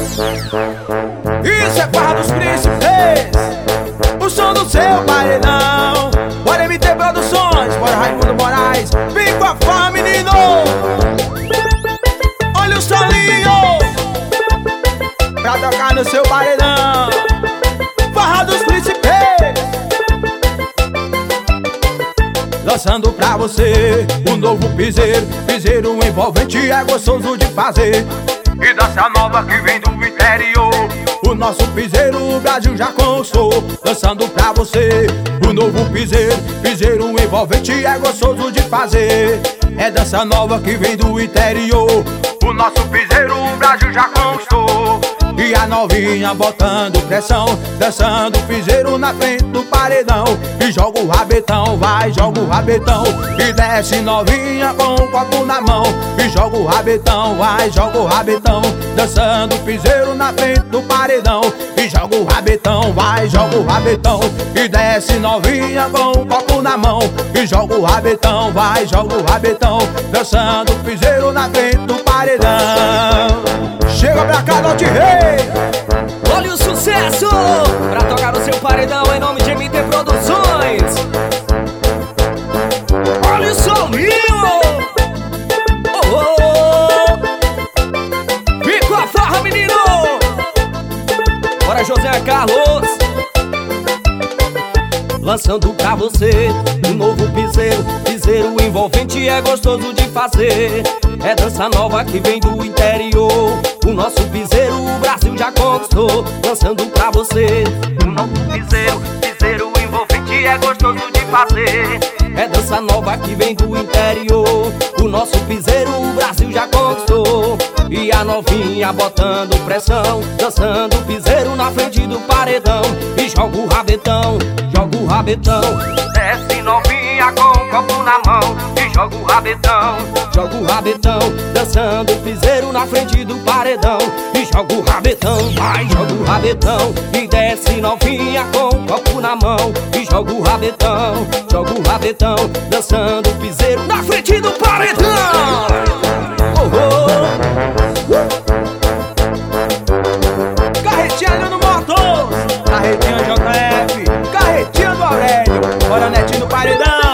Isso é Farra dos Príncipes, o som do seu paredão. Bora MT Produções, bora Raimundo Moraes. Vem com a farra, menino. Olha o solinho pra tocar no seu paredão. Farra dos Príncipes, lançando pra você um novo piseiro. Piseiro envolvente, é gostoso de fazer. E dança nova que vem do interior. O nosso piseiro o Brasil já conquistou. Lançando pra você um novo piseiro. Piseiro envolvente, é gostoso de fazer. É dança nova que vem do interior. O nosso piseiro o Brasil já conquistou. E a novinha botando pressão, dançando piseiro na frente do paredão. E joga o rabetão, vai, joga o rabetão. E desce novinha com o copo na mão. E joga o rabetão, vai, joga o rabetão. Dançando piseiro na frente do paredão. E joga o rabetão, vai, joga o rabetão. E desce novinha com o copo na mão. E joga o rabetão, vai, joga o rabetão. Dançando piseiro na frente do paredão. Chega pra cá, Norte Rei. Olha o sucesso pra tocar no seu paredão em nome de MT Produções. Olha o solinho. Oh, oh. Vem com a farra, menino. Bora, José Carlos. Lançando pra você um novo piseiro. Piseiro envolvente, é gostoso de fazer. É dança nova que vem do interior. O nosso piseiro o Brasil já conquistou. Lançando pra você um novo piseiro. Piseiro envolvente, é gostoso de fazer. É dança nova que vem do interior. O nosso piseiro o Brasil já conquistou. E a novinha botando pressão, dançando piseiro na frente do paredão. E joga o rabetão, joga o rabetão. Desce novinha com o copo na mão. E joga o rabetão, joga o rabetão. Dançando piseiro na frente do paredão. E joga o rabetão, vai, joga o rabetão. E desce novinha com o copo na mão. E joga o rabetão, joga o rabetão. Dançando piseiro na frente do paredão. Oh, oh. Carretinha no Motos, Carretinha JF, Carretinha do Aurélio. Bora, Netinho do paredão.